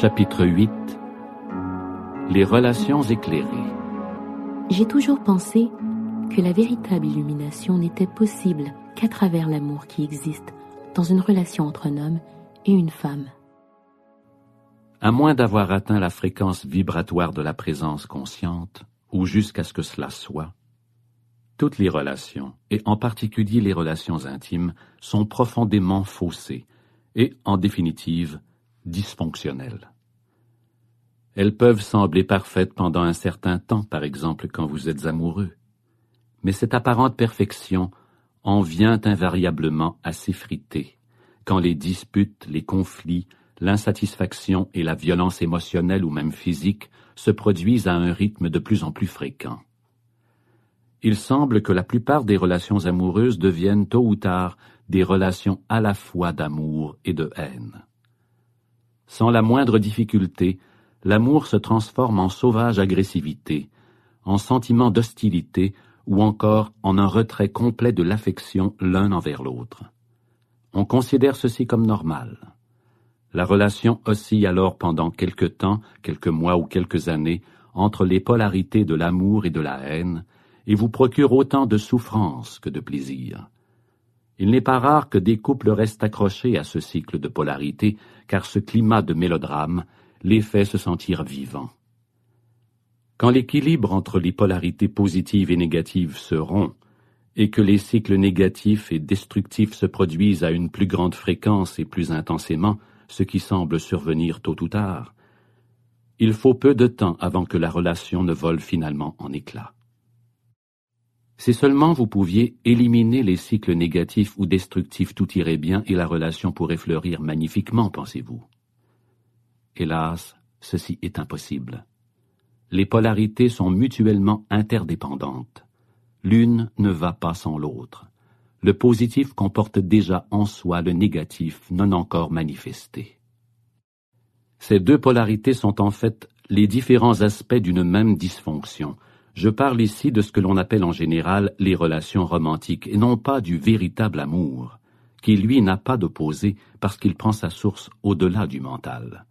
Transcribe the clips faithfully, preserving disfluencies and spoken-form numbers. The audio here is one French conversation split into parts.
Chapitre huit. Les relations éclairées. J'ai toujours pensé que la véritable illumination n'était possible qu'à travers l'amour qui existe dans une relation entre un homme et une femme. À moins d'avoir atteint la fréquence vibratoire de la présence consciente, ou jusqu'à ce que cela soit, toutes les relations, et en particulier les relations intimes, sont profondément faussées et, en définitive, dysfonctionnelles. Elles peuvent sembler parfaites pendant un certain temps, par exemple quand vous êtes amoureux, mais cette apparente perfection en vient invariablement à s'effriter quand les disputes, les conflits, l'insatisfaction et la violence émotionnelle ou même physique se produisent à un rythme de plus en plus fréquent. Il semble que la plupart des relations amoureuses deviennent tôt ou tard des relations à la fois d'amour et de haine. Sans la moindre difficulté, l'amour se transforme en sauvage agressivité, en sentiment d'hostilité ou encore en un retrait complet de l'affection l'un envers l'autre. On considère ceci comme normal. La relation oscille alors pendant quelque temps, quelques mois ou quelques années, entre les polarités de l'amour et de la haine, et vous procure autant de souffrance que de plaisir. Il n'est pas rare que des couples restent accrochés à ce cycle de polarité, car ce climat de mélodrame les fait se sentir vivants. Quand l'équilibre entre les polarités positives et négatives se rompt, et que les cycles négatifs et destructifs se produisent à une plus grande fréquence et plus intensément, ce qui semble survenir tôt ou tard, il faut peu de temps avant que la relation ne vole finalement en éclats. Si seulement vous pouviez éliminer les cycles négatifs ou destructifs, tout irait bien et la relation pourrait fleurir magnifiquement, pensez-vous. Hélas, ceci est impossible. Les polarités sont mutuellement interdépendantes. L'une ne va pas sans l'autre. Le positif comporte déjà en soi le négatif non encore manifesté. Ces deux polarités sont en fait les différents aspects d'une même dysfonction. Je parle ici de ce que l'on appelle en général les relations romantiques, et non pas du véritable amour, qui lui n'a pas d'opposé parce qu'il prend sa source au-delà du mental.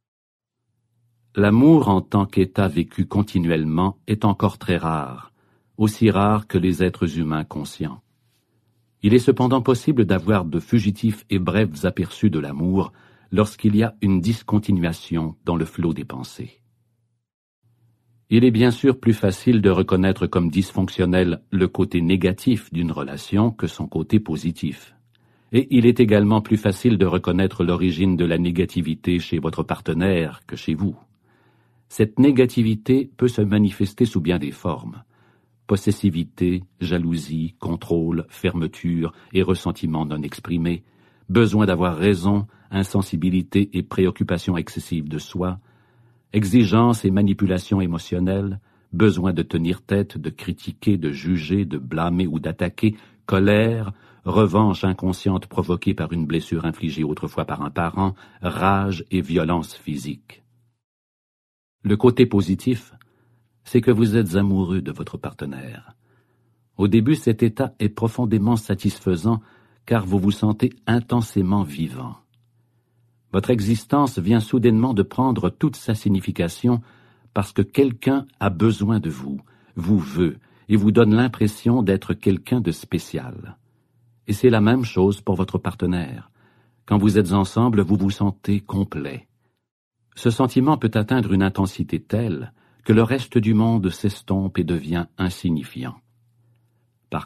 L'amour en tant qu'état vécu continuellement est encore très rare, aussi rare que les êtres humains conscients. Il est cependant possible d'avoir de fugitifs et brefs aperçus de l'amour lorsqu'il y a une discontinuation dans le flot des pensées. Il est bien sûr plus facile de reconnaître comme dysfonctionnel le côté négatif d'une relation que son côté positif. Et il est également plus facile de reconnaître l'origine de la négativité chez votre partenaire que chez vous. Cette négativité peut se manifester sous bien des formes. Possessivité, jalousie, contrôle, fermeture et ressentiment non exprimé, besoin d'avoir raison, insensibilité et préoccupation excessive de soi, exigence et manipulation émotionnelle, besoin de tenir tête, de critiquer, de juger, de blâmer ou d'attaquer, colère, revanche inconsciente provoquée par une blessure infligée autrefois par un parent, rage et violence physique. Le côté positif, c'est que vous êtes amoureux de votre partenaire. Au début, cet état est profondément satisfaisant car vous vous sentez intensément vivant. Votre existence vient soudainement de prendre toute sa signification parce que quelqu'un a besoin de vous, vous veut et vous donne l'impression d'être quelqu'un de spécial. Et c'est la même chose pour votre partenaire. Quand vous êtes ensemble, vous vous sentez complet. Ce sentiment peut atteindre une intensité telle que le reste du monde s'estompe et devient insignifiant.